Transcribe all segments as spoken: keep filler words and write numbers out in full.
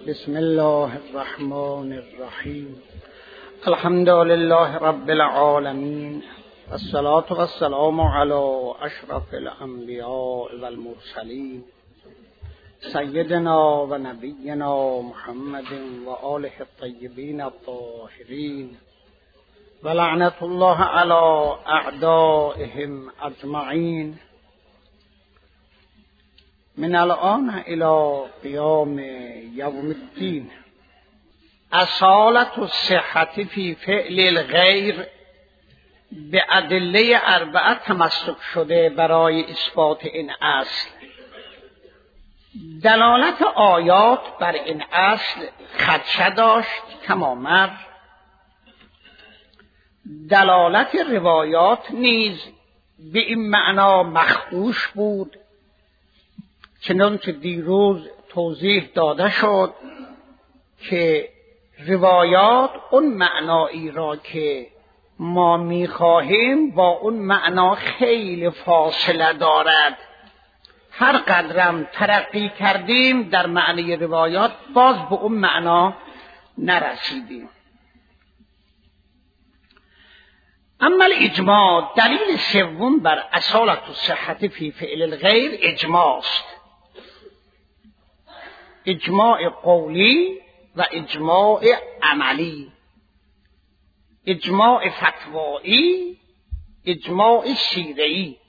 بسم الله الرحمن الرحیم. الحمد لله رب العالمین، والصلاة والسلام علی اشرف الانبیاء والمرسلین، سیدنا و نبینا محمد و آله الطیبین الطاهرین، و لعنت الله علی اعدائهم اجمعین من الان الى قیام یوم الدین. اصالت الصحة فی فعل الغیر به ادله اربعه تمسک شده برای اثبات این اصل. دلالت آیات بر این اصل خدشه داشت کما مر، دلالت روایات نیز به این معنا مخدوش بود، چنان که دیروز توضیح داده شد که روایات اون معنایی را که ما میخواهیم با اون معنا خیلی فاصله دارد. هر قدرم ترقی کردیم در معنی روایات باز به اون معنا نرسیدیم. اما الاجماع، دلیل سوم بر اصالت الصحة فی فعل الغیر اجماع است. اجماع قولی و اجماع عملی، اجماع فتوایی، اجماع شیرعی.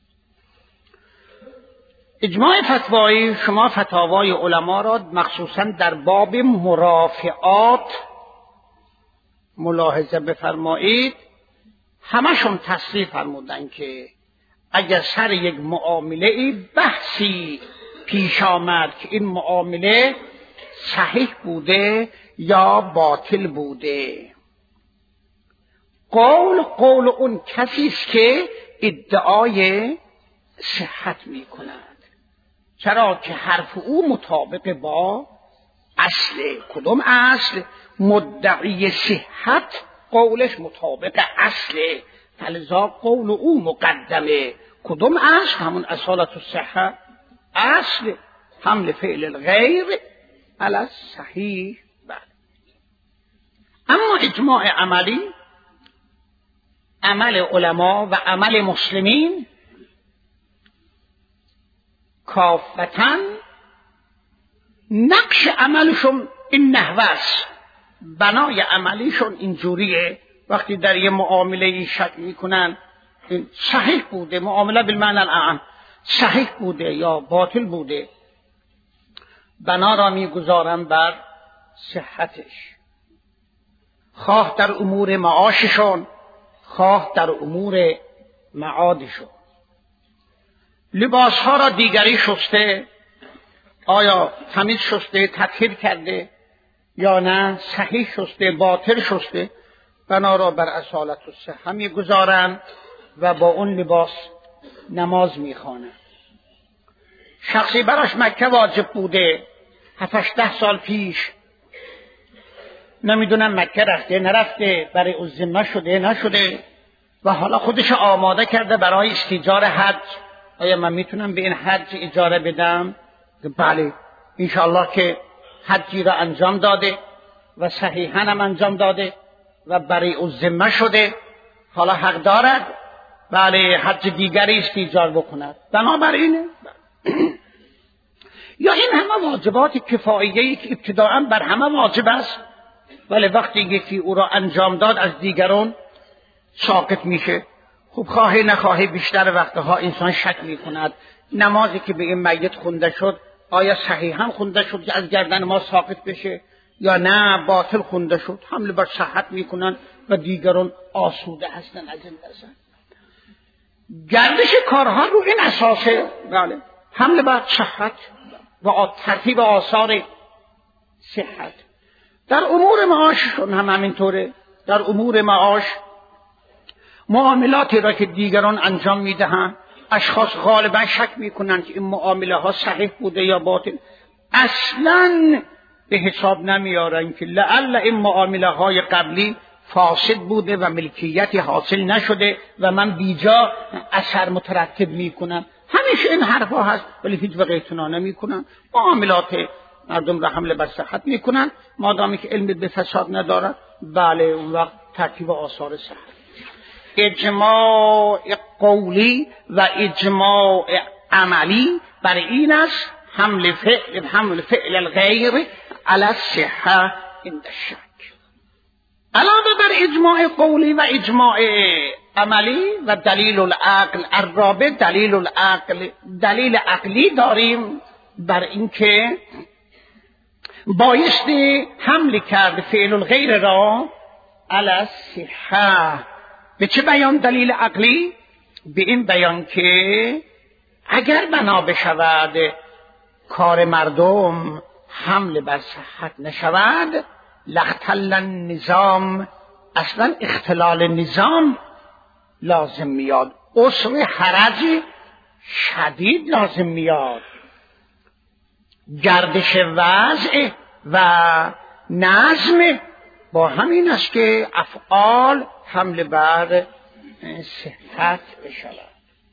اجماع فتوایی، شما فتاوای علما را مخصوصا در باب مرافعات ملاحظه بفرمایید، همشون تصریح فرمودن که اگر سر یک معامله ای بحثی پیش آمد که این معامله صحیح بوده یا باطل بوده، قول قول اون کسی است که ادعای صحت می کند. چرا که حرف او مطابق با اصل. کدوم اصل؟ مدعی صحت قولش مطابق اصل، فلذا قول او مقدمه. کدوم اصل؟ همون اصالت الصحة، اصل حمل فعل الغیر علی الصحیح. بله. اما اجماع عملی، عمل علما و عمل مسلمین کافتن، نقش عملشون این نحوه است، بنای عملیشون اینجوریه. وقتی در یه معامله شک میکنن این صحیح بوده، معامله بالمعنی الاعم، صحیح بوده یا باطل بوده، بنا را میگذارن بر صحتش، خواه در امور معاششون خواه در امور معادشون. لباس ها را دیگری شسته، آیا تمیز شسته، تطهیر کرده یا نه، صحیح شسته، باطل شسته، بنا را بر اصالت الصحة میگذارن و با اون لباس نماز میخوانن. شخصی براش مکه واجب بوده، هفتش ده سال پیش، نمیدونم مکه رفته نرفته، برای او ذمه شده نشده و حالا خودش آماده کرده برای استیجار حج. آیا من میتونم به این حج اجاره بدم؟ بله، انشاءالله که حجی را انجام داده و صحیحاً هم انجام داده و برای او ذمه شده، حالا حق دارد بله حج دیگری استیجار بکند. بنابراین یا این همه واجبات کفاییه‌ای که ابتداءً بر همه واجب است، ولی وقتی یکی او را انجام داد از دیگران ساقط میشه. خب خواهی نخواهی بیشتر وقتها انسان شک میکند نمازی که به این میت خونده شد آیا صحیحاً خونده شد که از گردن ما ساقط بشه یا نه باطل خونده شد. حمل بر صحت میکنن و دیگران آسوده هستن از این نظر. گردش کارها رو این اساسه، بله، حمل بر صحت و ترتیب آثار صحت. در امور معاششون هم همینطوره. در امور معاش معاملاتی را که دیگران انجام میدهند، اشخاص غالبا شک میکنند که این معامله ها صحیح بوده یا باطل، اصلاً به حساب نمیارن که لعل این معامله های قبلی فاسد بوده و ملکیتی حاصل نشده و من بیجا اثر مترتب میکنم. همیشه این حرفا هست ولی هیچ وقت اعتنا نمیکنن. معاملات مردم را حمل بر صحت میکنن، مادامی که علم به فساد ندارن، بله اون وقت ترتیب آثار صحت. اجماع قولی و اجماع عملی بر این است حمل فعل حمل فعل الغیر علی الصحه عند الشک. علاوه بر اجماع قولی و اجماع عملی و دلیل العقل الرابع، دلیل العقل دلیل عقلی داریم بر اینکه بایستی حمل کرد فعل الغیر را علی الصحه. به چه بیان دلیل عقلی؟ به این بیان که اگر بنا بشود کار مردم حمل بر صحت نشود، لاختل النظام، اصلا اختلال نظام لازم میاد، عسر حرج شدید لازم میاد، گردش وضع و نظم با همین است که افعال حمل بر صحت بشود.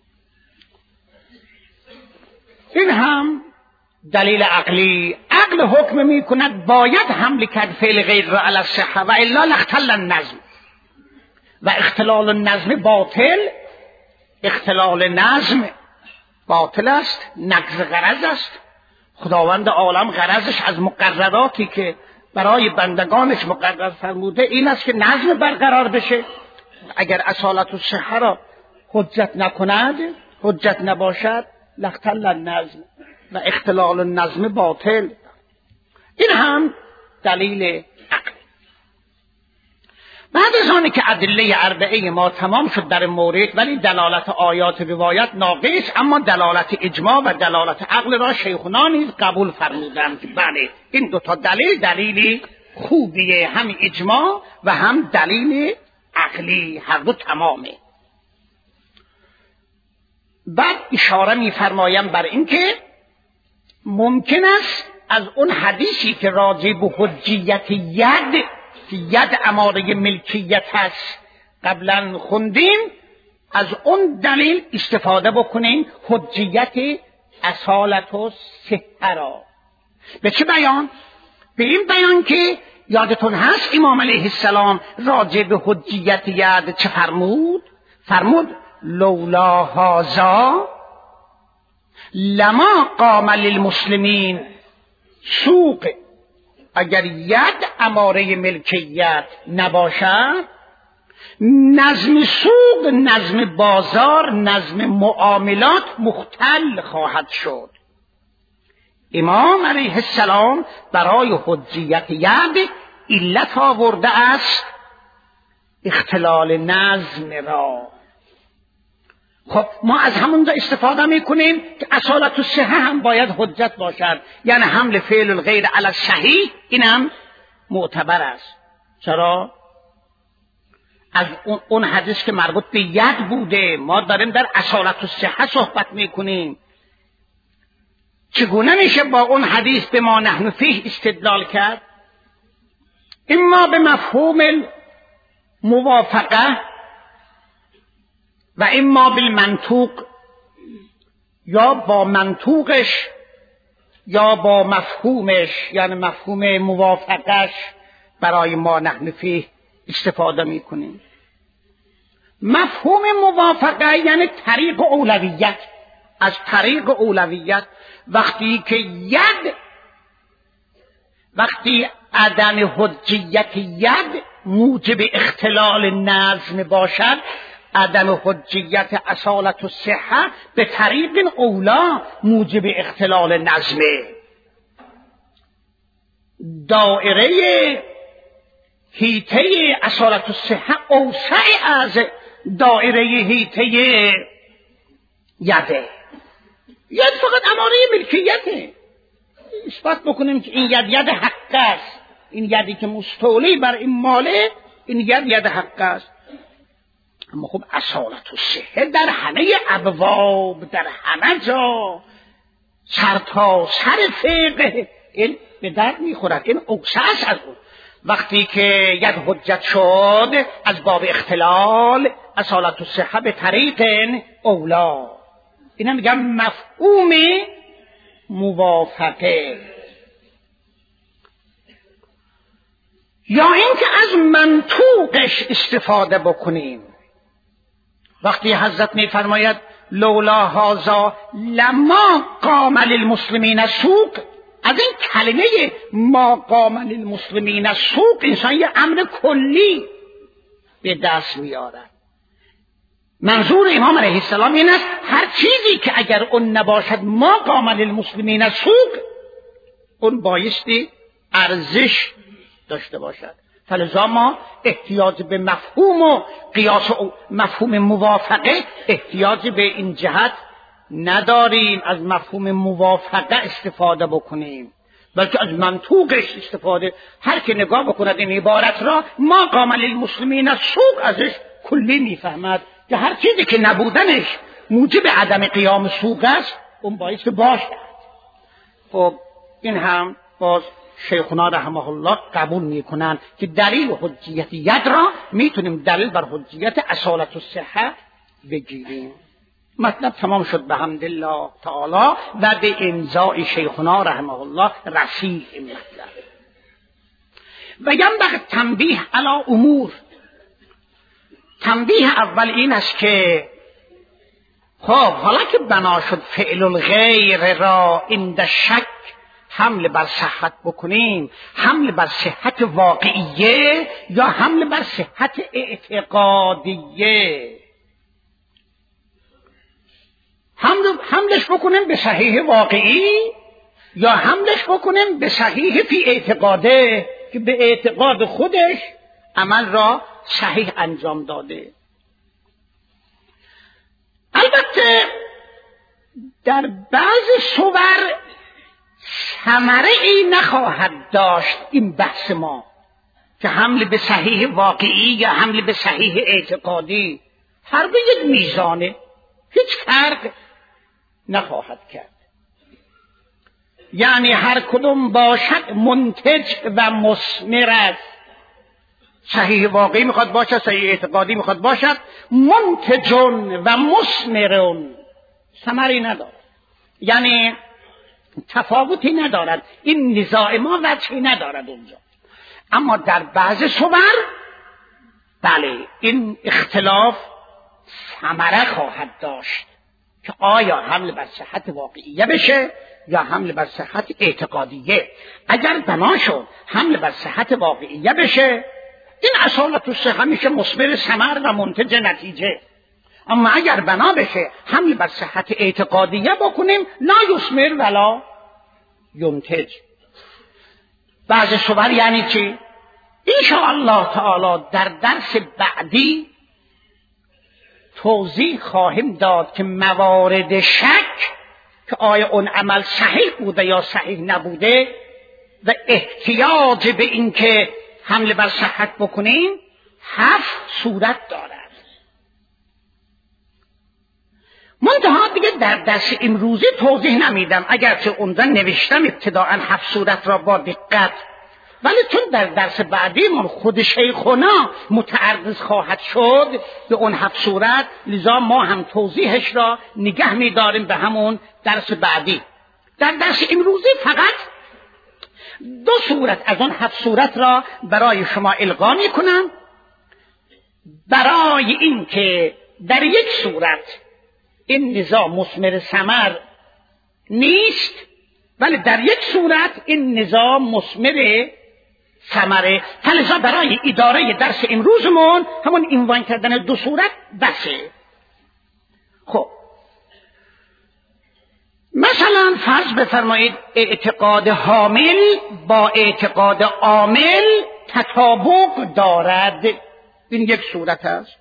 این هم دلیل عقلی. عقل حکم می کند باید حمل کرد فعل غیر را علی الصحه و الا لاختل النظم، و اختلال النظم باطل، اختلال نظم باطل است، نقض غرض است. خداوند عالم غرضش از مقرراتی که برای بندگانش مقرر فرموده این است که نظم برقرار بشه. اگر اصالت الصحه را حجت نکند، حجت نباشد، لاختل النظم و اختلال النظم باطل. این هم دلیل عقل. بعد از آنی که ادله اربعه ما تمام شد در مورد، ولی دلالت آیات روایت ناقص، اما دلالت اجماع و دلالت عقل را شیخنا نیز قبول فرمودند که بله این دو تا دلیل دلیلی خوبیه، هم اجماع و هم دلیل عقلی، هر دو تمامه. بعد اشاره می‌فرمایم بر اینکه ممکن است از اون حدیثی که راجع به حجیت ید ید اماره ملکیت هست قبلا خوندیم، از اون دلیل استفاده بکنیم حجیت اصالت و صحه را. به چه بیان؟ به این بیان که یادتون هست امام علیه السلام راجع به حجیت ید چه فرمود؟ فرمود لولا هذا لما قام للمسلمین سوق. اگر ید اماره ملکیت نباشد، نظم سوق، نظم بازار، نظم معاملات مختل خواهد شد. امام علیه السلام برای حجیت ید علت آورده است اختلال نظم را. خب ما از همونجا استفاده میکنیم که اصالت الصحه هم باید حجت باشد، یعنی حمل فعل الغیر علی الصحیح این هم معتبر است. چرا؟ از اون حدیث که مربوط به ید بوده ما داریم در اصالت الصحه صحبت میکنیم. چگونه میشه با اون حدیث به ما نحن فیه استدلال کرد؟ اما به مفهوم موافقه و اما بالمنطوق، یا با منطوقش یا با مفهومش، یعنی مفهوم موافقش برای ما نحن فیه استفاده میکنیم. مفهوم موافقه یعنی طریق اولویت. از طریق اولویت وقتی که ید وقتی عدم حجیت ید موجب اختلال نظم باشد، عدم حجیت اصالت الصحه به طریق اولا موجب اختلال نظمه. دائره حیطه اصالت الصحه اوسع از دائره حیطه یده. ید فقط اماره ملکیته. اثبات بکنیم که این ید ید حق است، این یدی که مستولی بر این ماله، این ید ید حق است. اما خب اصالت الصحه در همه ابواب، در همه جا، سر تا سر فقه این به درد میخورد. این اوسع از اون. وقتی که ید حجت شد از باب اختلال، اصالت الصحه به طریق اولا. اینا میگم مفهوم موافقه. یا اینکه از منطوقش استفاده بکنیم. وقتی حضرت میفرماید لولا هذا لما قام للمسلمین سوق، از این کلمه ما قام للمسلمین سوق انسان یه امر کلی به دست میارد. منظور امام علیه السلام این است هر چیزی که اگر اون نباشد ما قام للمسلمین سوق، اون بایستی ارزش داشته باشد. فلذا ما احتیاج به مفهوم و قیاس و مفهوم موافقه احتیاج به این جهت نداریم از مفهوم موافقه استفاده بکنیم، بلکه از منطوقش استفاده. هر که نگاه بکند این عبارت را ما قام للمسلمین سوق ازش کلی میفهمد که هر چیزی که نبودنش موجب عدم قیام سوق است اون باعث باشد. خب این هم باز شیخنا رحمه الله قبول میکنند که دلیل حجیت ید را میتونیم دلیل بر حجیت اصالت و صحه بگیریم. مطلب تمام شد بحمد الله تعالی و به امضای شیخنا رحمه الله رسید این مطلب. و ینبغی تنبیه علی امور. تنبیه اول این است که خب حالا که بنا شد فعل الغیر را عند شک حمل بر صحت بکنیم، حمل بر صحت واقعیه یا حمل بر صحت اعتقادیه؟ حمل حملش بکنیم به صحیح واقعی یا حملش بکنیم به صحیح فی اعتقاده که به اعتقاد خودش عمل را صحیح انجام داده. البته در بعض صور ثمره ای نخواهد داشت این بحث ما که حمل به صحیح واقعی یا حمل به صحیح اعتقادی، هر دو یک میزانه، هیچ فرق نخواهد کرد. یعنی هر کدوم باشد منتج و مثمر است. صحیح واقعی میخواد باشد، صحیح اعتقادی میخواد باشد، منتجون و مثمرون، ثمری ندارد، یعنی تفاوتی ندارد. این نزاع ما وجهی ندارد اونجا. اما در بعض صور بله این اختلاف ثمره خواهد داشت که آیا حمل بر صحت واقعیه بشه یا حمل بر صحت اعتقادیه. اگر بنا شد حمل بر صحت واقعیه بشه، این اصالت الصحه میشه مثمر ثمر و منتج نتیجه. اما اگر بنا بشه حمل بر صحت اعتقادیه بکنیم، لا یثمر ولا ینتج. بعض صور یعنی چی؟ انشاءالله تعالی در درس بعدی توضیح خواهیم داد که موارد شک که آیا اون عمل صحیح بوده یا صحیح نبوده و احتیاج به این که حمل بر صحت بکنیم هفت صورت دارد. منتها دیگه در درس امروزی توضیح نمیدم، اگرچه اونجا نوشتم ابتداءً هفت صورت را با دقت، ولی چون در درس بعدی من خود شیخنا متعرض خواهد شد به اون هفت صورت، لذا ما هم توضیحش را نگه می‌داریم به همون درس بعدی. در درس امروزی فقط دو صورت از اون هفت صورت را برای شما القا می‌کنم، برای این که در یک صورت این نظام مثمر ثمر نیست، ولی در یک صورت این نظام مثمر ثمره. فلذا برای اداره درس امروزمون همون عنوان کردن دو صورت بسه. خب مثلا فرض بفرمایید اعتقاد حامل با اعتقاد عامل تطابق دارد، این یک صورت است.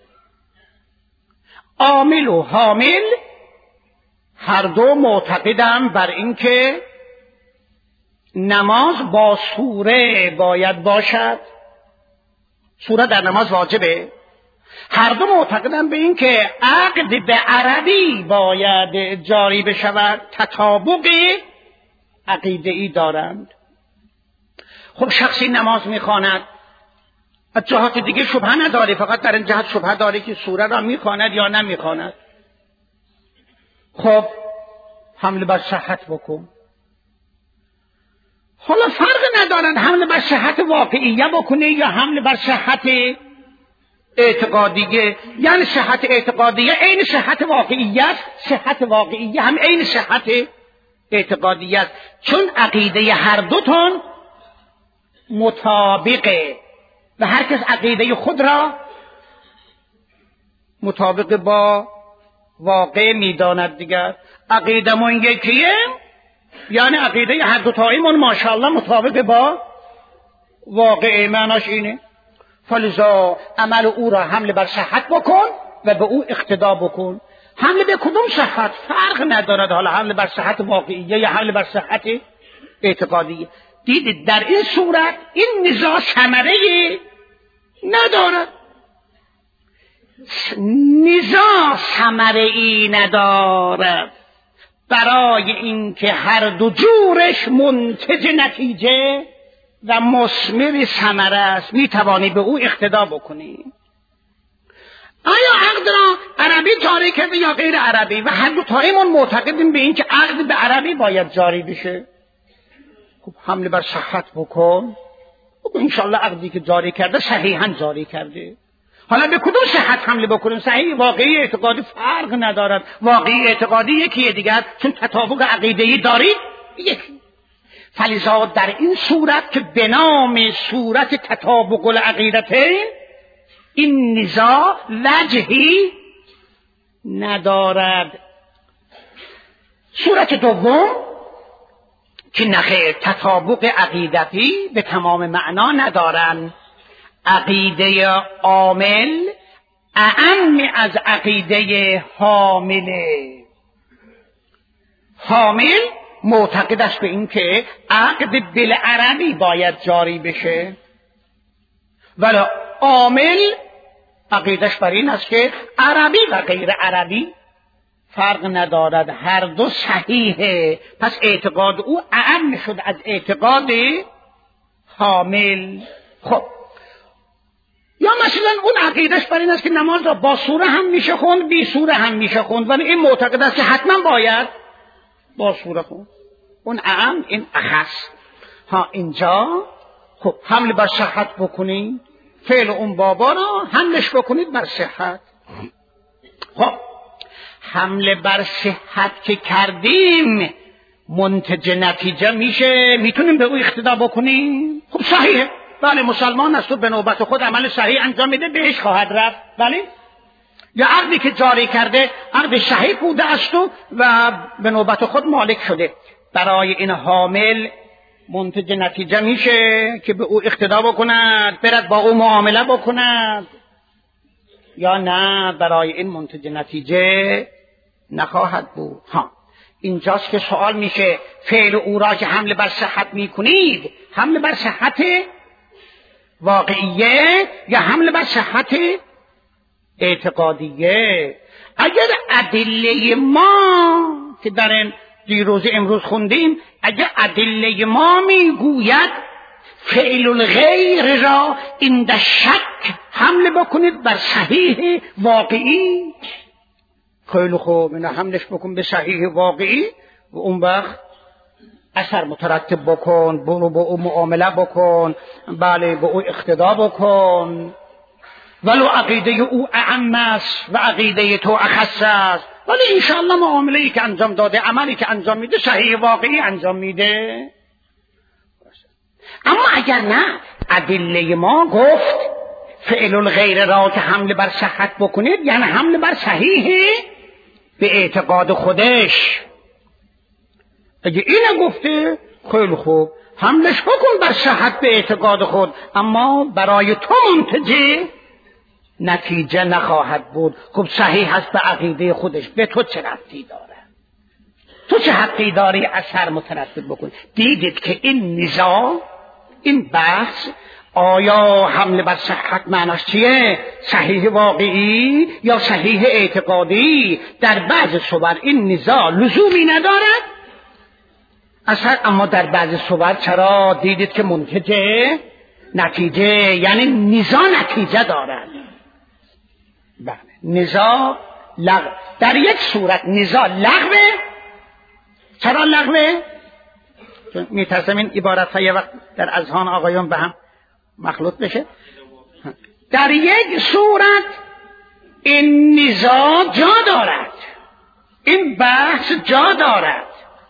عامل و حامل هر دو معتقدند بر اینکه نماز با سوره باید باشد، سوره در نماز واجبه. هر دو معتقدند به اینکه عقد به عربی باید جاری بشود، تطابق عقیده‌ای دارند. خب شخصی نماز میخواند، از جهات دیگه شبهه نداره، فقط در این جهت شبهه داره که سوره را میخواند یا نمیخواند. خب حمل بر صحت بکن. حالا فرق ندارد حمله بر صحت واقعیه بکنه یا حمله بر صحت اعتقادیه. یعنی صحت اعتقادیه عین صحت واقعیه است، صحت واقعیه هم عین صحت اعتقادیه است، چون عقیده هر دوتون مطابقه و هر کس عقیده خود را مطابق با واقع میداند. دیگر عقیده من یکیه، یعنی عقیده هر دوتاییمون ماشاءالله مطابق با واقع. معناش اینه فلذا عمل او را حمله بر صحت بکن و به او اقتدا بکن. حمله به کدوم صحت فرق ندارد، حالا حمله بر صحت واقعیه یا حمله بر صحت اعتقادیه. دیدید در این صورت این نزاع ثمره ندارد، نزاع ثمره ای ندارد، برای اینکه هر دو جورش منتج نتیجه و مثمر ثمره است، می توانی به او اقتدا بکنی. آیا عقد را عربی جاری کرده یا غیر عربی؟ و هر دو تایمون معتقدیم به این که عقد به عربی باید جاری بشه. خب حمله بر صحت بکن، خب انشالله عقدی که جاری کرده صحیحاً جاری کرده. حالا به کدوم صحت حمله بکنیم؟ صحیح واقعی اعتقادی فرق ندارد، واقعی اعتقادی یکیه دیگر، چون تطابق عقیده‌ای دارید یکی. فلذا در این صورت که به نام صورت تطابق العقیدتین این نزاع وجهی ندارد. صورت دوم که نخیر تطابق عقیدتی به تمام معنا ندارن. عقیده عامل اعم از عقیده حامله. حامل معتقد است به این که عقد بالعربی باید جاری بشه، ولی عامل عقیدش بر این است که عربی و غیر عربی فرق ندارد، هر دو صحیحه. پس اعتقاد او اعم شد از اعتقاد حامل. خب یا مثلا اون عقیدش بر این است که نماز را با سوره هم میشه خوند، بی سوره هم میشه خوند، ولی این معتقد است که حتما باید با سوره خوند. اون اعم، این اخص. ها اینجا خب حمل بر صحت بکنید، فعل اون بابا را حملش بکنید بر صحت. خب حمله بر صحت که کردیم منتج نتیجه میشه، میتونیم به او اقتدا بکنیم. خب صحیحه، بله مسلمان است و به نوبت خود عمل صحیح انجام میده، بهش خواهد رفت. بله یا عقدی که جاری کرده عقد صحیح بوده است و به نوبت خود مالک شده، برای این حامل منتج نتیجه میشه که به او اقتدا بکند، برد با او معامله بکند، یا نه برای این منتج نتیجه نخواهد بود. ها اینجاست که سوال میشه فعل او را که حمله بر صحت میکنید حمله بر صحت واقعیه یا حمله بر صحت اعتقادیه؟ اگر ادله ما که در این دیروز امروز خوندیم، اگر ادله ما میگوید فعل الغیر را این در شک حمله بکنید بر صحیح واقعی، خیلی خوب، اینا حملش بکن به صحیح واقعی و اون وقت اثر مترتب بکن، برو با او معامله بکن، بله با او اقتدا بکن، ولو عقیده او اعم است و عقیده تو اخص است، ولی انشاءالله معامله‌ای که انجام داده، عملی که انجام میده صحیح واقعی انجام میده. اما اگر نه، ادله ما گفت فعل الغیر را که حمله بر صحت بکنید یعنی حمله بر صحیح به اعتقاد خودش. اگه اینه گفته خیلی خوب، حملش بکن بر صحت به اعتقاد خود، اما برای تو منتج نتیجه نخواهد بود. خب صحیح هست به عقیده خودش، به تو چه ربطی داره؟ تو چه حقی داری اثر مترتب بکن؟ دیدید که این نزاع، این بحث، آیا حمله بر صحت معناش چیه؟ صحیح واقعی یا صحیح اعتقادی؟ در بعض صور این نزاع لزومی ندارد اثر، اما در بعض صور چرا؟ دیدید که منتج نتیجه، یعنی نزاع نتیجه دارد. بله نزاع لغو. در یک صورت نزاع لغوه. چرا لغوه؟ میترسم این عبارت های وقت در اذهان آقایان به هم مخلوط بشه. در یک صورت این نزاع جا دارد، این بحث جا دارد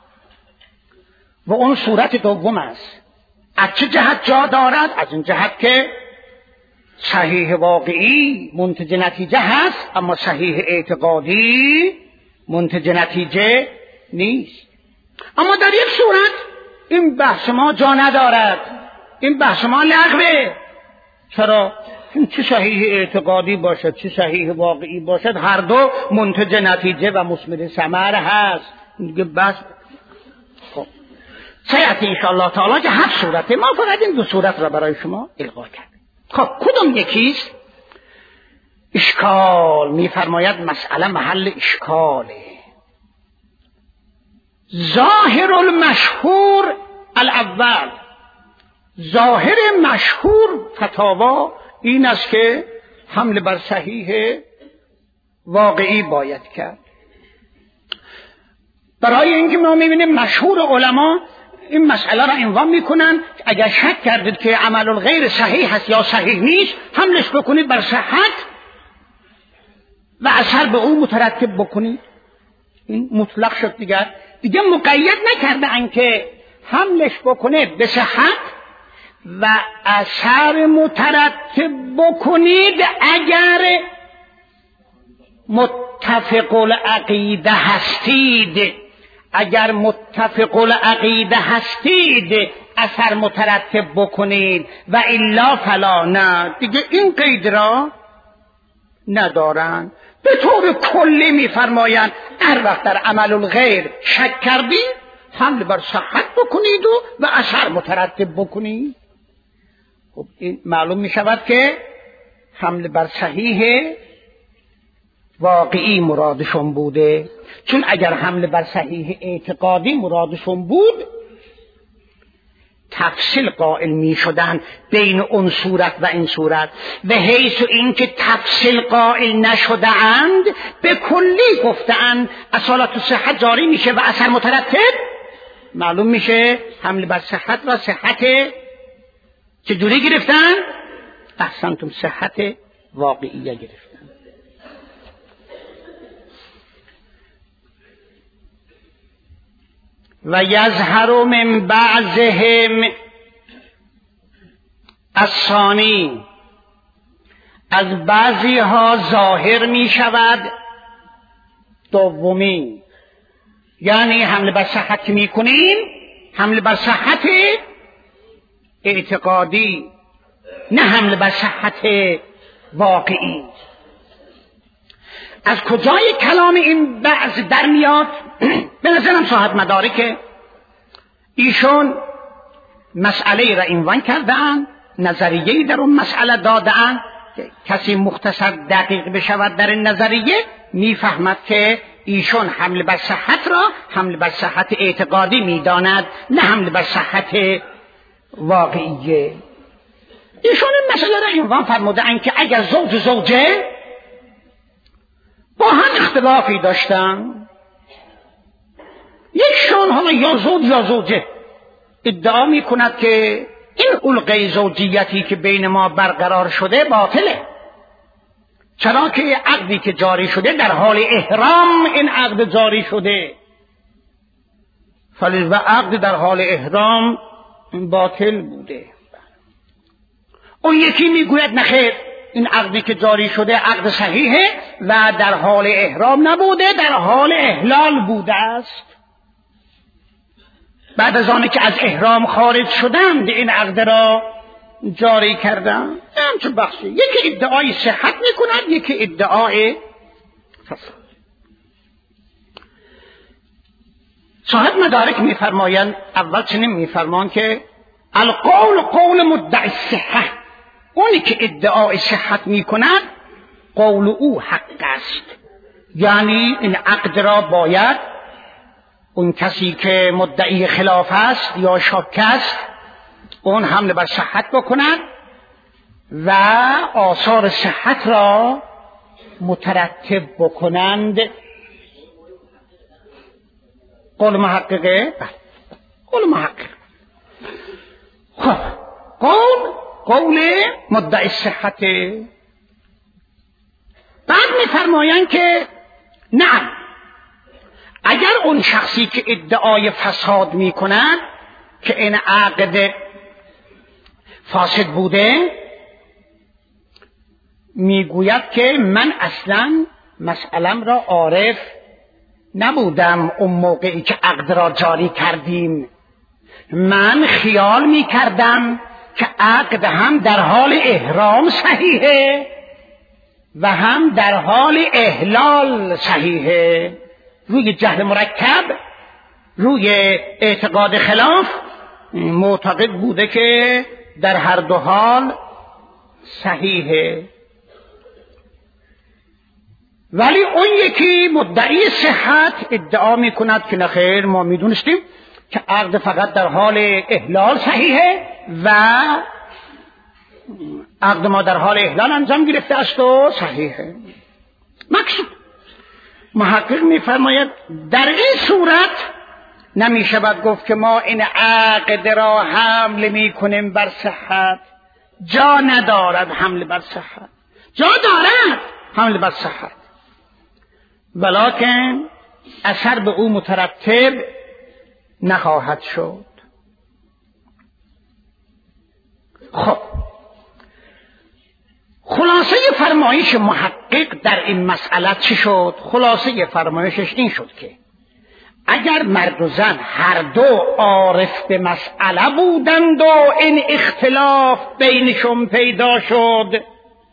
و اون صورت دوم است. از چه جهت جا دارد؟ از این جهت که صحیح واقعی منتج نتیجه هست اما صحیح اعتقادی منتج نتیجه نیست. اما در یک صورت این بحث ما جا ندارد، این بحث ما لغوه. چرا؟ چه صحیح اعتقادی باشد چه صحیح واقعی باشد هر دو منتج نتیجه و مثمر ثمر هست. دیگه بس خب سیأتی انشاءالله تعالی که هفت صورته، ما فقط این دو صورت را برای شما القا کردیم. خب کدوم یکیست؟ اشکال میفرماید مسئله محل اشکاله. ظاهر المشهور الاول، ظاهر مشهور فتاوا این است که حمل بر صحیح واقعی باید کرد. برای اینکه ما میبینیم مشهور علما این مسئله را عنوان میکنن اگر شک کردید که عمل الغیر صحیح هست یا صحیح نیست حملش بکنید بر صحت و اثر به اون مترتب بکنید. این مطلق شد دیگر دیگه مقید نکرده ان که حملش بکنه به صحت و اثر مترتب بکنید اگر متفق العقیده هستید. اگر متفق العقیده هستید اثر مترتب بکنید و الا فلا. نه دیگه این قید را ندارن. به طور کلی میفرمایند هر وقت در عمل الغیر شک کردید حمل بر صحت بکنید و, و اثر مترتب بکنید. خب این معلوم می شود که حمل بر صحیح واقعی مرادشون بوده، چون اگر حمل بر صحیح اعتقادی مرادشون بود تفصیل قائل می شدن بین اون صورت و این صورت و حیث این که تفصیل قائل نشده اند به کلی گفتند اصالت و صحت جاری میشه و اثر مترتب معلوم میشه. حمل بر صحت و صحت چجوری گرفتن؟ احسنتم، صحت واقعیه گرفتن. و یظهر من بعضهم الثانی، از بعضی ها ظاهر می شود دومی. یعنی حمل بر صحت می کنیم حمل بر صحت اعتقادی نه حمل بر صحت واقعی. از کجای کلام این بعض در میاد؟ به نظرم صاحب مدارک ایشون مسئله را عنوان کردن، نظریه‌ای در اون مسئله دادن که کسی مختصر دقیق بشود در این نظریه میفهمد که ایشون حمل بر صحت را حمل بر صحت اعتقادی میداند نه حمل بر صحت واقعیه. ایشون این مسئله را عنوان فرمودن که اگر زوج و زوجه با هم اختلافی داشتن، یکشون حالا یا زوج یا زوجه ادعا می کند که این علقه زوجیتی که بین ما برقرار شده باطله، چرا که عقدی که جاری شده در حال احرام این عقد جاری شده و عقد در حال احرام باطل بوده. اون یکی می گوید نخیر، این عقدی که جاری شده عقد صحیحه و در حال احرام نبوده، در حال احلال بوده است. بعد از آنه که از احرام خارج شدند این عقد را جاری کردن. همچون بخشی یکی ادعای صحت میکند یکی ادعای فساد. صاحب مدارک میفرمایند اول چنین میفرمان که القول قول مدعی الصحه، اونی که ادعای صحت میکند قول او حق است، یعنی این عقد را باید اون کسی که مدعی خلاف است یا شک است اون حمل بر صحت بکند و آثار صحت را مترتب بکنند. قول محققه قول محقق. خب قول قول مدعی صحت. بعد میفرمایند که نعم، اگر اون شخصی که ادعای فساد میکند که این عقد فاسد بوده میگوید که من اصلا مسئلم را عارف نبودم اون موقعی که عقد را جاری کردیم، من خیال میکردم که عقد هم در حال احرام صحیحه و هم در حال احلال صحیحه. روی جهل مرکب، روی اعتقاد خلاف معتقد بوده که در هر دو حال صحیحه. ولی اون یکی مدعی صحت ادعا میکند که نخیر، ما میدونستیم که عقد فقط در حال احلال صحیحه و عقد ما در حال احلال انجام گرفته است و صحیحه. مقصود محقق میفرماید در این صورت نمیشود گفت که ما این عقد را حمل میکنیم بر صحت. جا ندارد حمل بر صحت، جا دارد حمل بر صحت، ولکن اثر به او مترتب نخواهد شد. خب خلاصه فرمایش محقق در این مسئله چی شد؟ خلاصه فرمایشش این شد که اگر مرد و زن هر دو عارف به مسئله بودند و این اختلاف بینشون پیدا شد،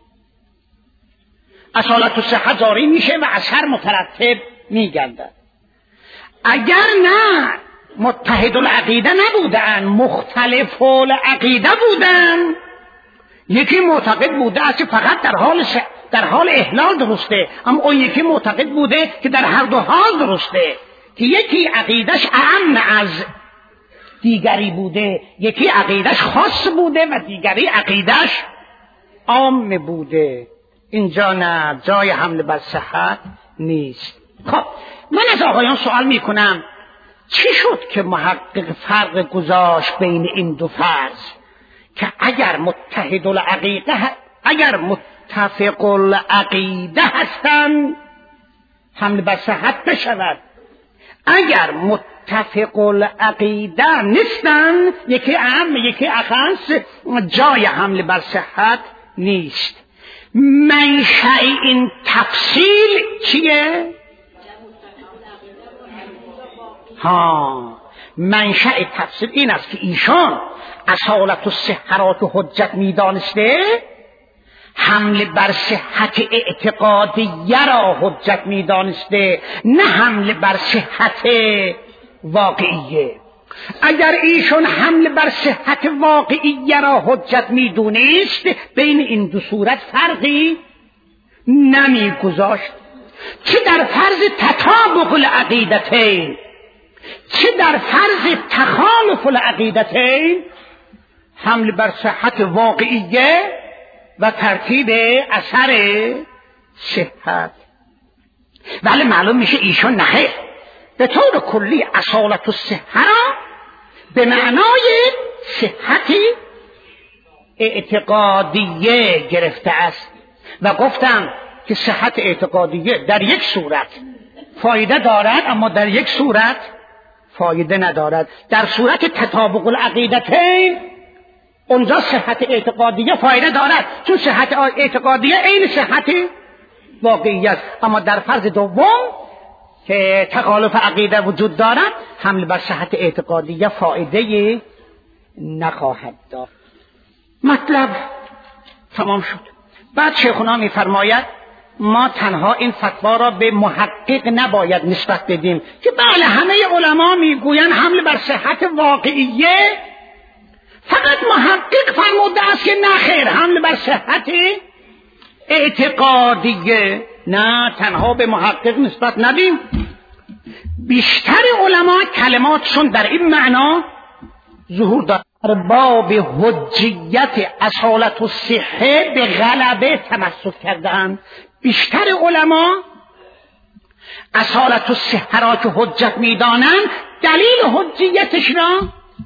اصالت و صحت جاری میشه و اثر مترتب میگردد. اگر نه متحد العقیده نبودن، مختلف العقیده بودن، یکی معتقد بوده است که فقط در حال س... در حال احلال درسته، اما اون یکی معتقد بوده که در هر دو حال درسته، که یکی عقیدش اعم از دیگری بوده، یکی عقیدش خاص بوده و دیگری عقیدش عام بوده. اینجا نه، جای حمل بر صحت نیست. خب من از آقایان سوال میکنم چی شد که محقق فرق گذاشت بین این دو فرض که اگر متحد العقیده اگر متفق العقیده هستند حمل بر صحت بشود، اگر متفق العقیده نیستند، یکی اعم یکی اخص، جای حمل بر صحت نیست. منشأ این تفصیل چیه؟ ها منشأ تفصیل این است که ایشان اصالت و صحت و حجت میدانسته، حمل بر صحت اعتقادیه را حجت میدانسته، نه حمل بر صحت واقعیه. اگر ایشون حمل بر صحت واقعیه را حجت میدونست، بین این دو صورت فرقی نمیگذاشت، چه در فرض تطابق العقیدتین چه در فرض تخالف العقیدتین، حمل بر صحت واقعیه و ترتیب اثر صحت. ولی معلوم میشه ایشون نخیر، به طور کلی اصالت و صحت را به معنای صحت اعتقادیه گرفته است و گفتم که صحت اعتقادیه در یک صورت فایده دارد اما در یک صورت فایده ندارد. در صورت تطابق العقیدتین اونجا صحت اعتقادیه فایده دارد، چون صحت اعتقادیه عین صحت واقعیت، اما در فرض دوم که تخالف عقیده وجود دارد، حمل بر صحت اعتقادیه فایده نخواهد داشت. مطلب تمام شد. بعد شیخونا میفرماید ما تنها این فتوا را به محقق نباید نسبت بدیم که بله همه علما میگویند حمل بر صحت واقعیه، فقط محقق فرموده است که نه خیر، حمل بر صحت اعتقادیه. نه، تنها به محقق نسبت ندیم. بیشتر علما کلماتشون در این معنا ظهور دارد. باب حجیت اصالت و صحه به غلبه تمسک کردند. بیشتر علما اصالت و صحه را که حجت میدانند دلیل حجیتش را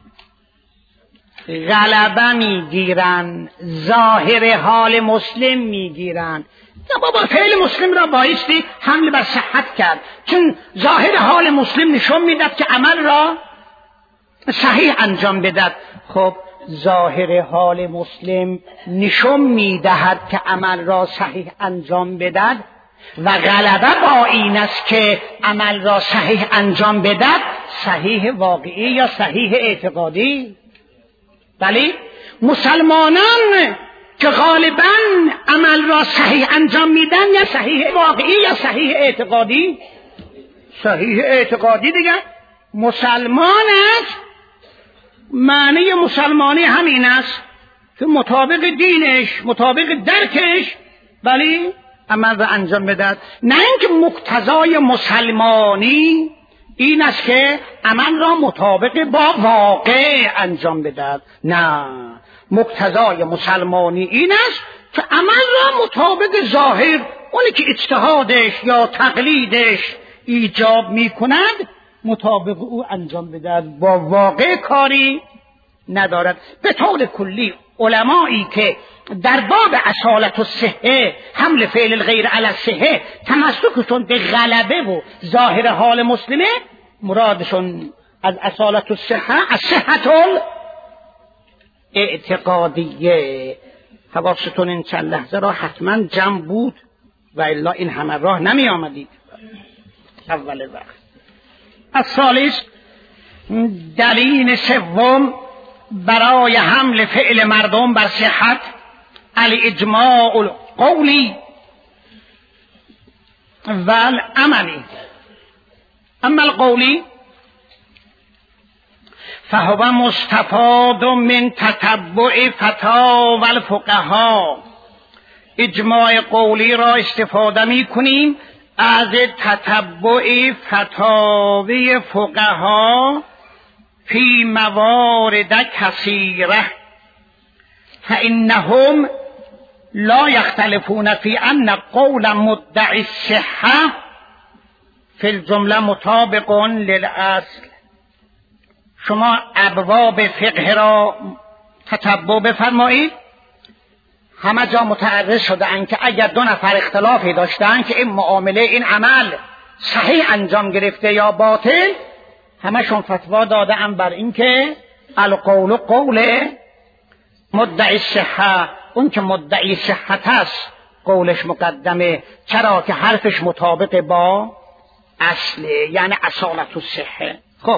غلبه میگیرن، ظاهر حال مسلم میگیرن. نه بابا، فعل مسلم را بایستی حمل بر صحت کرد، چون ظاهر حال مسلم نشون میداد که عمل را صحیح انجام بدهد. خب ظاهر حال مسلم نشون میدهد که عمل را صحیح انجام بدهد و غلبه با این است که عمل را صحیح انجام بدهد، صحیح واقعی یا صحیح اعتقادی. بله، مسلمانان که غالباً عمل را صحیح انجام میدن یا صحیح واقعی یا صحیح اعتقادی؟ صحیح اعتقادی دیگه. مسلمان است، معنی مسلمانی همین است که مطابق دینش، مطابق درکش، ولی عمل را انجام بدهد. نه اینکه مقتضای مسلمانی این است که عمل را مطابق با واقع انجام بدهد. نه، مقتضای مسلمانی این است که عمل را مطابق ظاهر، اونی که اجتهادش یا تقلیدش ایجاب می کند، مطابق او انجام بدهد، با واقع کاری ندارد. به طور کلی علمایی که در باب اصالت الصحه، حمل فعل الغیر علی الصحه، تمسکشون به غلبه و ظاهر حال مسلمه، مرادشون از اصالت الصحه از صحت الاعتقادیه. حواستون این چند لحظه را حتما جمع بود و الا این همه راه نمی آمدید. اول وقت الثالث، دلیل سوم برای حمل فعل مردم بر صحت الاجماع القولی و العملی. اما القولی فهو مستفاد من تتبع فتاوی الفقهاء. اجماع قولی را استفاده می کنیم از تتبع فتاوی فقها فی موارد کثیره، فانهم لا یختلفون فی ان قول مدعی الصحه فی الجمله مطابق للاصل. شما ابواب فقه را تتبع بفرمایید، همه جا متعرض شدند که اگر دو نفر اختلافی داشتند که این معامله، این عمل صحیح انجام گرفته یا باطل، همشون فتوا دادند بر این که القول قول مدعی الصحه، اون که مدعی صحت است قولش مقدمه. چرا؟ که حرفش مطابق با اصله، یعنی اصالت الصحه. خب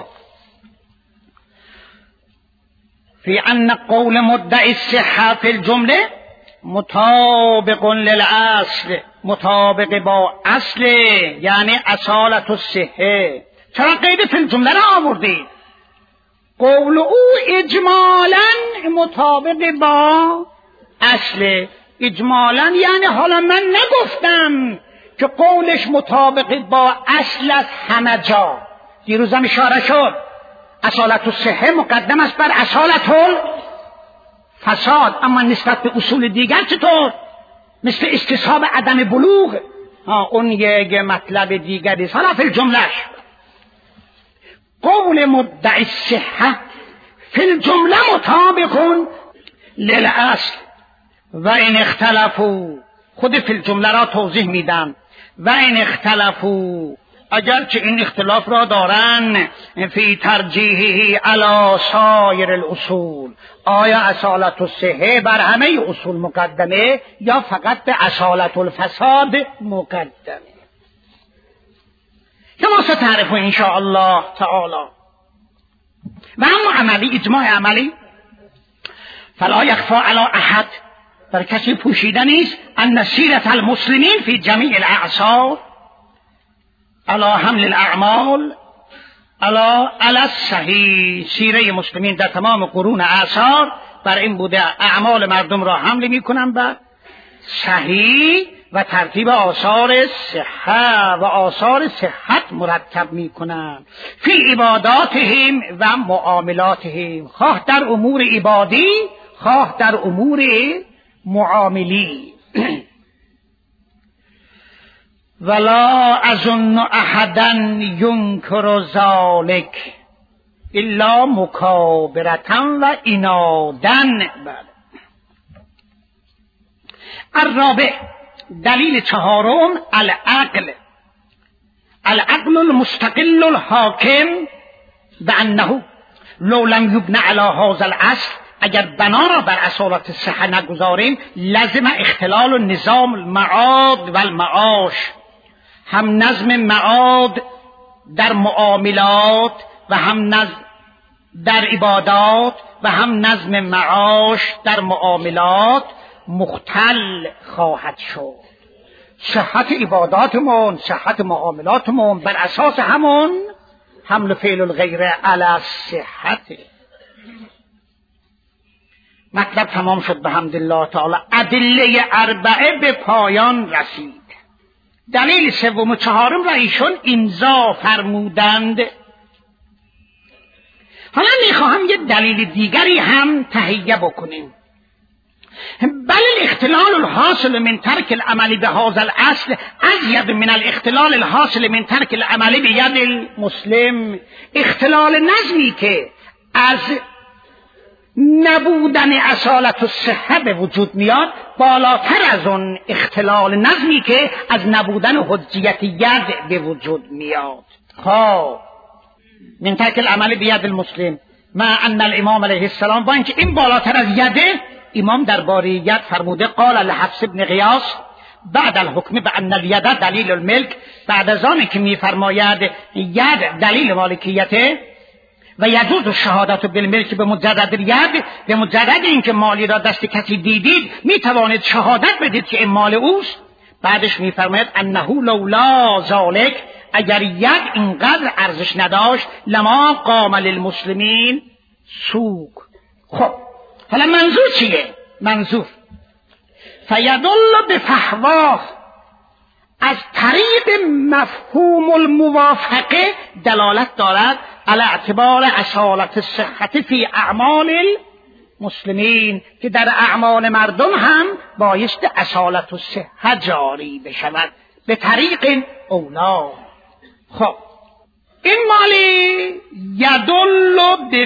فی ان قول مدعی الصحه فی الجمله مطابق للاصل، مطابق با اصل یعنی اصالت الصحه. چرا قید فی الجمله را آوردید؟ قول او اجمالا مطابق با اصل. اجمالا یعنی حالا من نگفتم که قولش مطابق با اصل است همه جا. دیروزم اشاره شد اصالت الصحه مقدم است بر اصالت الفساد، اما نسبت به اصول دیگر چطور؟ مثل استصحاب عدم بلوغ، ها اون یک مطلب دیگری است. حالا فی الجملهش قول مدعی الصحه فی الجمله مطابق للاصل و این اختلفو، خود فی الجمله را توضیح میدم. و این اختلفو، اگرچه این اختلاف را دارن فی ترجیحه علی سایر الاصول، آیا اصالت الصحه بر همه اصول مقدمه یا فقط به اصالت الفساد مقدمه؟ کما ستعرف ان شاء الله تعالی. و اما عملی، اجماع عملی فلا یخفی علی احد، بر کسی پوشیده نیست ان سیرت المسلمین فی جمیع الاعصار علی حمل الاعمال علی علی الصحیح. سیره مسلمین در تمام قرون اعصار بر این بوده اعمال مردم را حمل میکنن بر صحیح و ترتیب آثار صحه و آثار صحت مرتب میکنن فی عباداتهم و معاملاتهم، خواه در امور عبادی خواه در امور معاملی. ولا اظن احدا ینکر ذلک، الا مکابرتن و اینادن. بله. الرابع، دلیل چهارم، العقل. العقل المستقل الحاکم بانه لو لم یبنى علی هذا الاصل، اگر بنا را بر اصالت صحه نگذاریم، لازم اختلال و نظام المعاد و المعاش، هم نظم معاد در معاملات و هم نظم در عبادات و هم نظم معاش در معاملات مختل خواهد شد. صحت عباداتمون، صحت معاملاتمون بر اساس همون حمل فعل الغیر علی الصحت. مطلب تمام شد به حمدالله تعالی. ادله اربعه به پایان رسید. دلیل سوم و چهارم را ایشون امضا فرمودند. حالا میخواهم یک دلیل دیگری هم تهیه بکنیم. بل الاختلال الحاصل من ترک العمل بهذا الاصل ازید من الاختلال الحاصل من ترک العمل بید المسلم. اختلال نظمی که از نبودن اصالت الصحه به وجود میاد بالاتر از اون اختلال نظمی که از نبودن حجیت ید به وجود میاد. خب من ترک العمل بید المسلم مع ان الامام علیه السلام، با اینکه این بالاتر از یده، امام درباره ید فرموده قال لحفص بن غیاث بعد الحکم بان الید دلیل الملک، بعد از آن که میفرماید ید دلیل مالکیته و یجوز الشهادت بالملک به مجرد الید، به مجرد اینکه مالی را دست کسی دیدید میتوانید شهادت بدید که این مال اوست. بعدش میفرماید انه لولا ذالک، اگر ید اینقدر ارزش نداشت لما قام للمسلمین سوق. خب حالا منظور چیه؟ منظور فیدل بفحواه، از طریق مفهوم الموافقه دلالت دارد علی اعتبار اصالت صحت فی اعمال المسلمین، که در اعمال مردم هم بایست اصالت و صحت جاری بشود به طریق اولا. خب این مالی یدل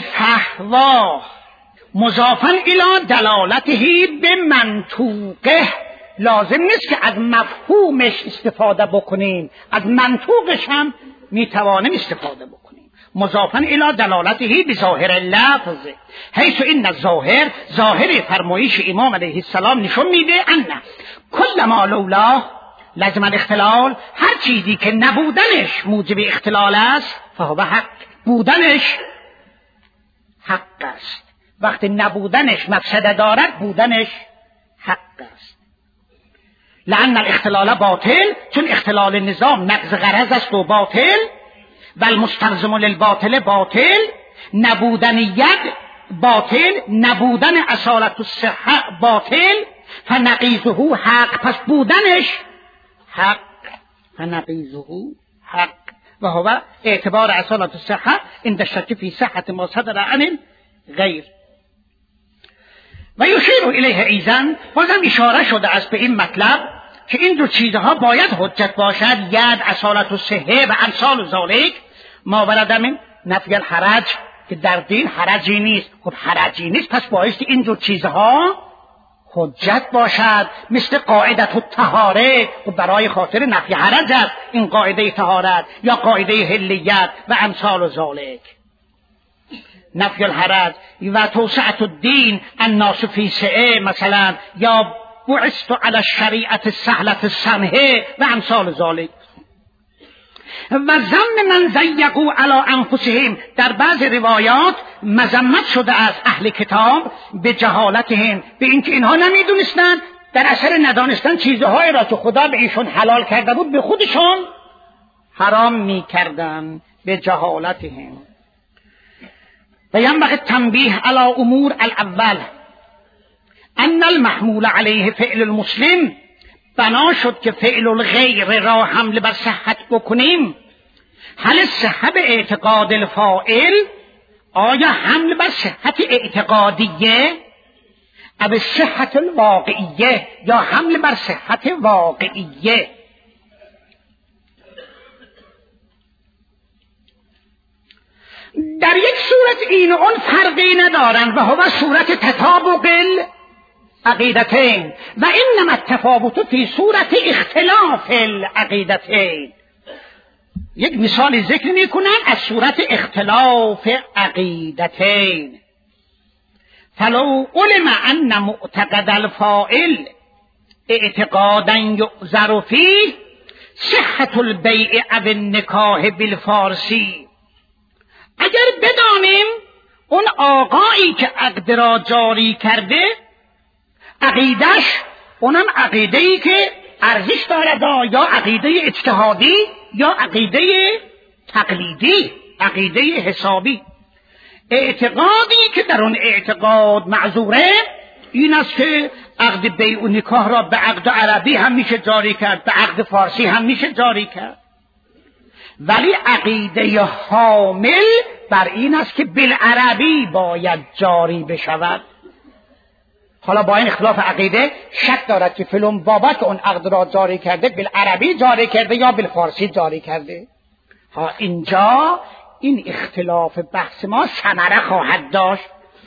بفحواه مضافاً الی دلالته به منطوقه، لازم نیست که از مفهومش استفاده بکنیم، از منطوقش هم میتوانیم استفاده بکنیم. مضافاً الی دلالته به ظاهر اللفظ، حیث این الظاهر، ظاهر فرمایش امام علیه السلام نشون میده ان کل ما لولا لازم الاختلال، هر چیزی که نبودنش موجب اختلال است فهو حق، بودنش حق است. وقتی نبودنش مفسده دارد بودنش حق است. لأن الاختلال باطل، چون اختلال نظام نقض غرض است و باطل، و المستلزم للباطل باطل، نبودن ید باطل، نبودن اصالت الصحه باطل، فنقیضه حق، پس بودنش حق، فنقیضه حق و هو اعتبار اصالت الصحه عند الشک فی صحت ما صدر عن غیر. و یشیر الیه ایضا، بازم اشاره شده است به این مطلب که این دو چیزها باید حجت باشد، ید اصالت الصحه و امثال ذالک، ما ورد من نفی الحرج، که در دین حرجی نیست. خب حرجی نیست، پس بایستی این دو چیزها حجت باشد، مثل قاعده الطهاره، و برای خاطر نفی حرج است این قاعده طهارت، یا قاعده حلیت و امثال ذالک. نفی الحرج و توسعه الدین الناس فی سعه مثلا، یا بعثت علی الشریعه السهله السمحه و امثال ذالک. و ذم من ضیقوا علی انفسهم، در بعض روایات مذمت شده از اهل کتاب به جهالتهم، به اینکه اینها نمیدونستند، در اثر ندانستن چیزهایی را که خدا به ایشون حلال کرده بود به خودشون حرام میکردن، به جهالتهم. و ینبغی التنبیه علی امور الاول ان المحمول علیه فعل المسلم، بنا شد که فعل الغیر را حمل بر صحت بکنیم. هل صحت به اعتقاد الفاعل، آیا حمل بر صحت اعتقادیه، او صحت الواقعیه، یا حمل بر صحت واقعیه؟ در یک صورت صورت این و اون فرقی ندارن و هو صورت تطابق العقیدتین و انما التفاوت فی صورت اختلاف العقیدتین. یک مثال ذکر میکنن از صورت اختلاف عقیدتین. فلو علم ان معتقد الفاعل اعتقادا یعذر فیه صحت البیع او النکاح بالفارسی. اگر بدانیم اون آقایی که عقد را جاری کرده عقیدش اونم عقیده‌ای که ارزش دارد، یا عقیده اجتهادی یا عقیده تقلیدی، عقیده حسابی، اعتقادی که در اون اعتقاد معذوره این است که عقد بیع و نکاح را به عقد عربی هم میشه جاری کرد، به عقد فارسی هم میشه جاری کرد، ولی عقیده حامل بر این است که بالعربی باید جاری بشود. حالا با این اختلاف عقیده شک دارد که فلان بابا که اون عقد را جاری کرده بالعربی جاری کرده یا بالفارسی جاری کرده. ها اینجا این اختلاف بحث ما ثمره خواهد داشت.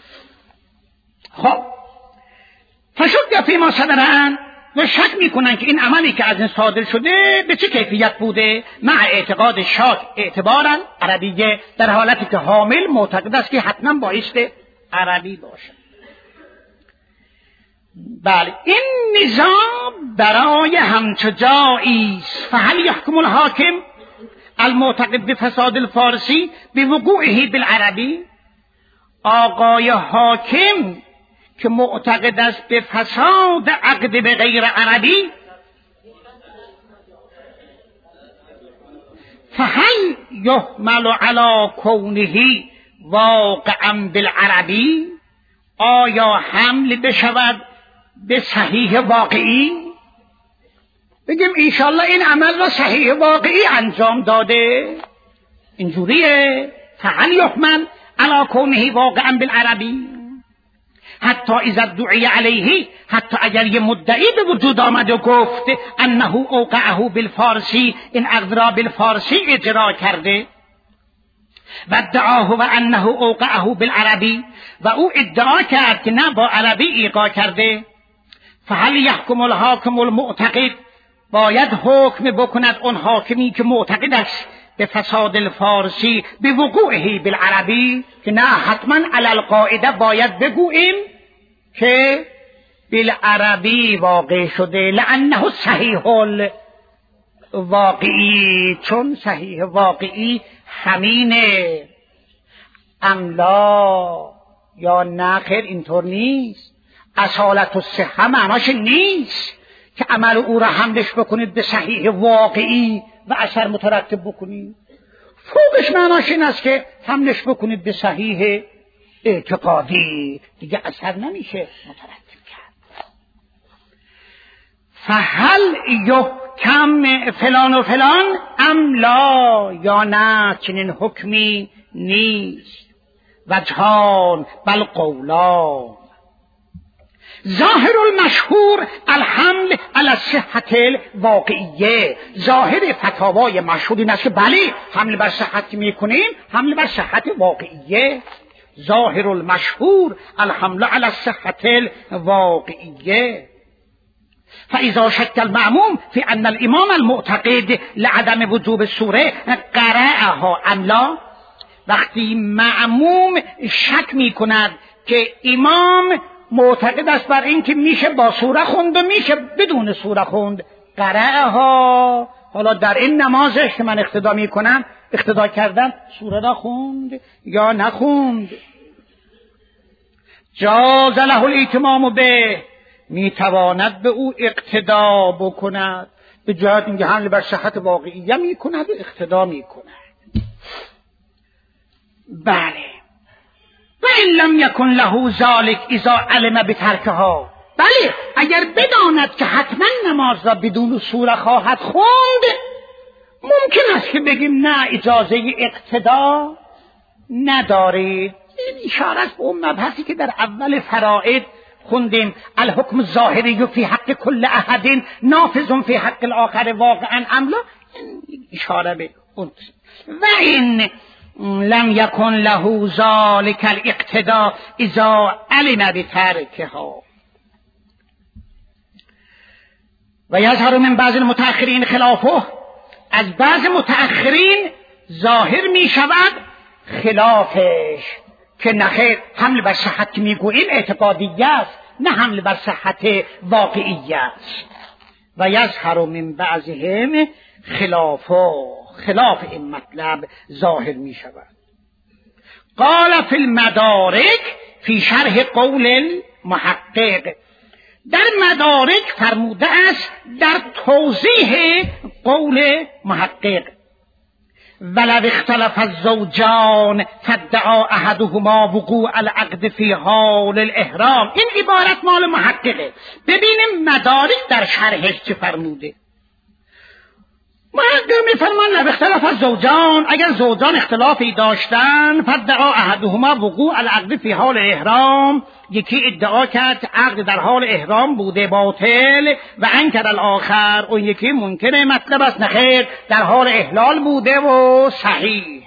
خب فشک فی ما صدرن و شک میکنن که این عملی که از این صادر شده به چه کیفیت بوده، مع اعتقاد شاک اعتبارا عربیه، در حالتی که حامل معتقد است که حتما بایسته عربی باشه. بله این نظام برای همچو جایی است. فهل یحکم الحاکم المعتقد بفساد الفارسی بوقوعه بالعربی. آقای حاکم که معتقد است به فساد عقد به غیر عربی، فهل یحمل علی کونه واقعا بالعربی، آیا حمل بشود به صحیح واقعی؟ بگیم انشالله این عمل را صحیح واقعی انجام داده، اینجوریه. فهل یحمل علی کونه واقعا بالعربی، حتی اذا دعی علیه، حتی اگر یه مدعی به وجود آمد و گفت انه اوقعه بالفارسی، این عقد را بالفارسی اجرا کرده، و ادعاه و انه اوقعه بالعربی، و او ادعا کرد که نه با عربی ایقاع کرده، فهل یحکم الحاکم المعتقد، باید حکم بکند اون حاکمی که معتقد است به فساد الفارسی به وقوعه بالعربی، که نه حتما علی القاعده باید بگوییم که بالعربی واقع شده، لانه صحیح الواقعی، چون صحیح واقعی همینه. املا یا نخیر اینطور نیست. اصالت الصحه معناش نیست که عمل او را حملش بکنید به صحیح واقعی و اثر مترتب بکنید. فوقش معناش این است که حملش بکنید به صحیح اعتقادی، دیگه اثر نمیشه مترتب کرد. فهل یحکم فلان و فلان ام لا، یا نه چنین حکمی نیست. وجهان بل قولان. ظاهر المشهور الحمل علی صحت الواقعیه، ظاهر فتاوای مشهور این است که بله حمل بر صحت میکنیم، حمل بر صحت واقعیه. ظاهر المشهور الحمل علی صحت الواقعیه. فاذا شک المأموم فی ان الامام المعتقد لعدم وجوب السوره قرأها ام لا، وقتی مأموم شک میکند که امام معتقد است بر این که میشه با سوره خوند و میشه بدون سوره خوند، قرأها، حالا در این نمازش که من اقتدا میکنم اقتدا کردم سوره را خوند یا نخوند، جاز له الاتمام به، میتواند به او اقتدا بکند، به جهت اینکه حمل بر صحت واقعیه میکند و اقتدا میکند. بله و این لم یکن له ذلک اذا علم بترکها، بله اگر بداند که حتما نماز را بدون سوره خواهد خوند، ممکن است که بگیم نه اجازه اقتدا ندارید. این اشاره است به اون مبحثی که در اول فرائض خوندیم، الحکم الظاهری فی حق کل احد نافذ فی حق الاخر واقعا ام لا، اشاره به اون. و این لم یکن له ذلک الاقتداء اذا علم بترکها. و یظهر من بعض المتأخرین خلافه، از بعض متأخرین ظاهر می شود خلافش، که نخیر حمل بر صحت که می گوییم اعتقادی است، نه حمل بر صحت واقعی است. و یظهر من بعضهم خلافه، خلاف این مطلب ظاهر می شود. قال فی المدارک فی شرح قول المحقق، در مدارک فرموده است در توضیح قول محقق، ولو اختلف الزوجان فادعا احدهما وقوع العقد فی حال الاحرام. این عبارت مال محققه. ببینیم مدارک در شرحش چه فرموده. محقق میفرمان لو اختلف الزوجان، اگر زوجان اختلافی داشتن، فادعا احدهما وقوع العقد فی حال احرام، یکی ادعا کرد عقد در حال احرام بوده باطل، و انکر الاخر، اون یکی منکر مطلب است نخیر در حال احلال بوده و صحیح.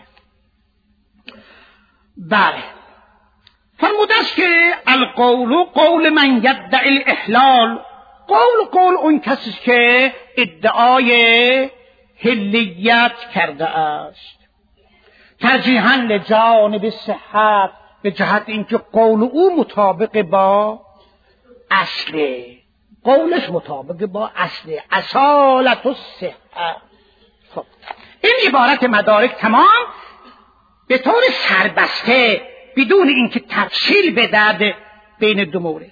بله فرموده است که القول قول من یدعی الاحلال، قول قول اون کسی که ادعای حلیت کرده است، ترجیحاً لجانب صحت، به جهت اینکه قول او مطابق با اصله، قولش مطابق با اصله، اصالت الصحت. خب این عبارت مدارک تمام به طور سربسته بدون اینکه تفصیل بدهد بین دو مورد.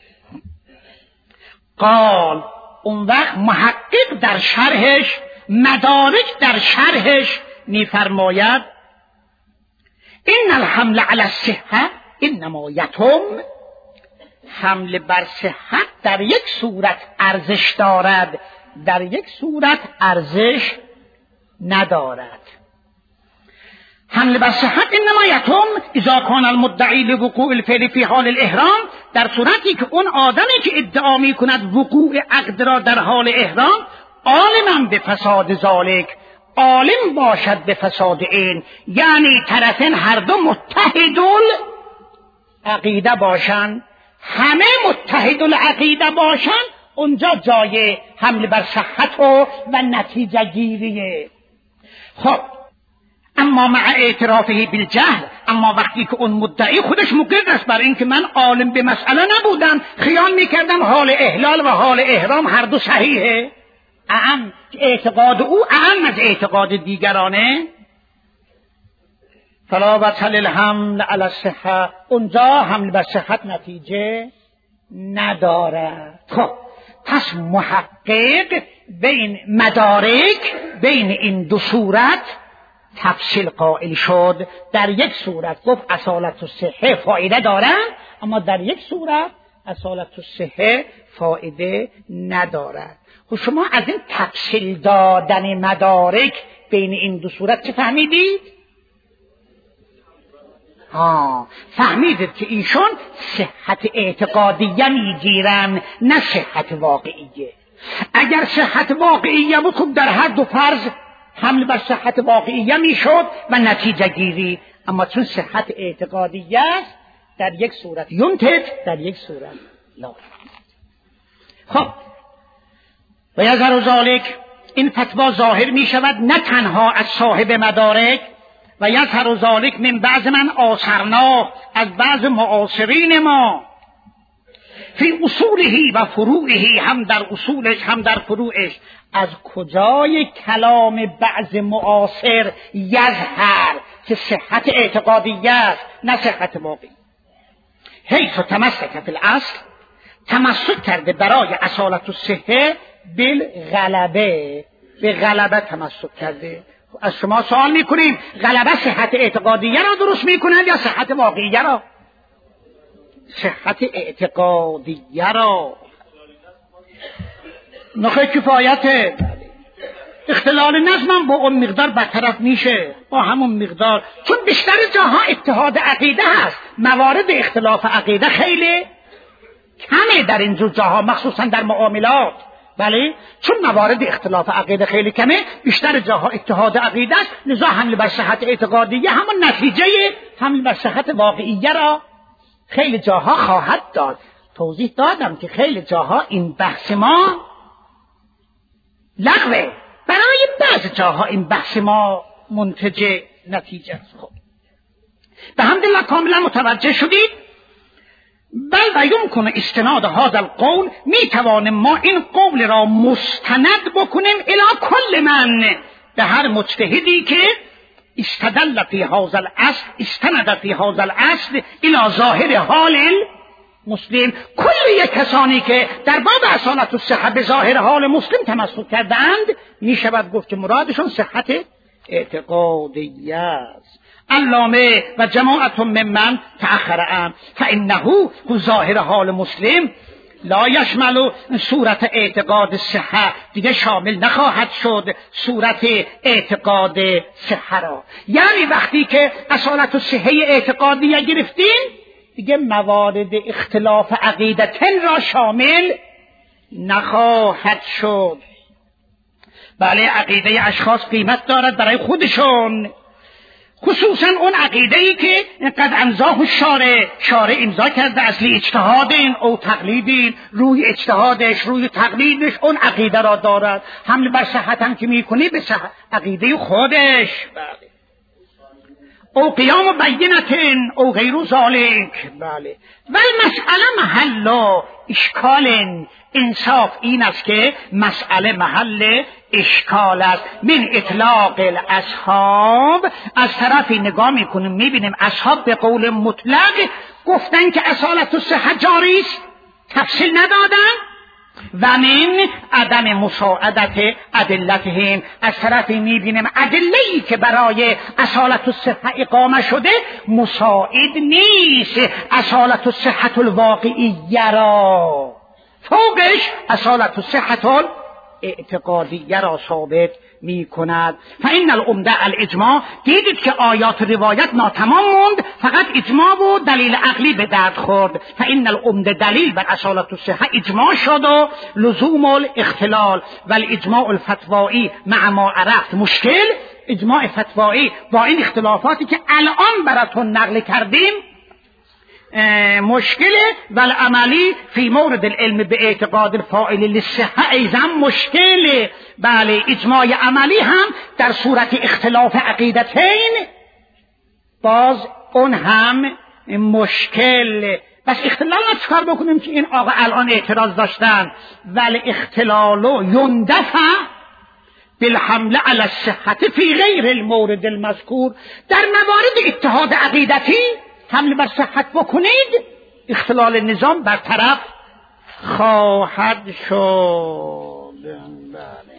قال اون وقت محقق در شرحش، مدارک در شرحش میفرماید این الحمل علی الصحه انما یتم، حمل بر صحت در یک صورت ارزش دارد، در یک صورت ارزش ندارد. حمل بر صحت انما یتم اذا کان المدعی لوقوع الفعل فی حال الاحرام، در صورتی که اون آدمی که ادعا می کند وقوع عقد را در حال احرام عالما به فساد ذالک، عالم باشد به فساد این، یعنی طرفین هر دو متحدل عقیده باشند، همه متحدل عقیده باشند، اونجا جای حمل بر صحت و, و نتیجه گیریه. خب اما مع اعترافه بالجهل، اما وقتی که اون مدعی خودش مقر است بر این که من عالم به مسئله نبودم، خیال میکردم حال احلال و حال احرام هر دو صحیحه، اعم اعتقاد او اعم از اعتقاد دیگرانه، فلا وجه للحمل علی الصحه، اونجا حمل بر صحت نتیجه نداره. خب پس محقق بین مدارک بین این دو صورت تفصیل قائل شد. در یک صورت گفت اصالت الصحه فایده دارن، اما در یک صورت اصالت الصحه فایده ندارد. خب شما از این تفصیل دادن مدارک بین این دو صورت چه فهمیدید؟ ها فهمیدید که ایشون صحت اعتقادیه میگیرن نه صحت واقعیه. اگر صحت واقعیه بود خب در هر دو فرض حمل بر صحت واقعیه میشد و نتیجه گیری، اما چون صحت اعتقادیه است در یک صورت ینتج، در یک صورت لا. خب و یظهر ذلک، این فتوا ظاهر می شود نه تنها از صاحب مدارک، و یظهر ذلک من بعض من آثرنا، از بعض معاصرین ما، فی اصوله و فروعه، هم در اصولش هم در فروعش. از کجای کلام بعض معاصر یظهر که صحت اعتقادیه است نه صحت واقعی؟ حیث تمسک فی الاصل، تمسک کرده برای اصالت الصحه بالغلبه، به غلبه تمسک کرده. از شما سوال میکنیم غلبه صحت اعتقادیه را درست میکنند یا صحت واقعیه را؟ صحت اعتقادیه را. نخه کفایته، اختلال نظم با اون مقدار برطرف میشه، با همون مقدار، چون بیشتر جاها اتحاد عقیده هست، موارد اختلاف عقیده خیلی کمه در این جور جاها، مخصوصا در معاملات. بله، چون موارد اختلاف عقیده خیلی کمه، بیشتر جاها اتحاد عقیده است، لذا حمل بر صحت اعتقادیه همون نتیجه حمل بر صحت واقعیه را خیلی جاها خواهد داد. توضیح دادم که خیلی جاها این بحث ما لغوه، برای بعض جاها این بحث ما منتج نتیجه است. خب به حمدالله کاملا متوجه شدید؟ بل و یمکن استناد هذا القول، می توانیم ما این قول را مستند بکنیم الی کل من، به هر مجتهدی که استدل فی هذا الاصل استند فی هذا الاصل الی ظاهر حال مسلم. کل یک کسانی که در باب اصالت الصحه به ظاهر حال مسلم تمسک کردند، می شود گفت که مرادشون صحت اعتقادیه است. علامه و جماعت ممن تأخرهم فإنه ظاهر حال مسلم لا یشمل صورت اعتقاد صحه، دیگه شامل نخواهد شد صورت اعتقاد صحه را. یعنی وقتی که اصالت الصحه اعتقادیه گرفتین، دیگه موارد اختلاف عقیدتن را شامل نخواهد شد. بله، عقیده اشخاص قیمت دارد برای خودشون، خصوصا اون عقیده‌ای که قد امضاه شارع، شارع امضا کرده، اصلی اجتهادین او تقلیدین، روی اجتهادش روی تقلیدش اون عقیده را دارد. حمل بر صحت هم که میکنی به صحت عقیده خودش، بله، او قیام بینتن او غیر ذالک. بله، و مسئله محل اشکال انصاف این است که مسئله محل اشکال است. من اطلاق الاصحاب، از طرفی نگاه میکنیم میبینیم اصحاب به قول مطلق گفتن که اصالت الصحه جاری است، تفصیل ندادن. و من عدم مساعدت ادلتهم، از طرفی میبینیم ادله‌ای که برای اصالت الصحه اقامه شده مساعد نیست اصالت الصحه الواقعیه را، فوقش اصالت الصحه اعتقادیه را ثابت می کند. فإن العمده الاجماع، دیدید که آیات روایت ناتمام موند، فقط اجماع و دلیل عقلی به درد خورد. فإن العمده دلیل بر اصالت الصحه اجماع شد و لزوم الاختلال و الاجماع الفتوایی مع ما عرفت مشکل. اجماع فتوایی با این اختلافاتی که الان براتون نقل کردیم مشکله، و العملی فی مورد العلم به اعتقاد الفاعل للصحه ایضا مشکله. بله، اجماع عملی هم در صورت اختلاف عقیدتین باز اون هم مشکل. بس اختلال را چکار بکنیم که این آقا الان اعتراض داشتن؟ ولی اختلالو یندفع بالحمله علی الصحه فی غیر المورد المذکور، در موارد اتحاد عقیدتی حمل بر صحت بکنید، اختلال نظام برطرف خواهد شد. بله.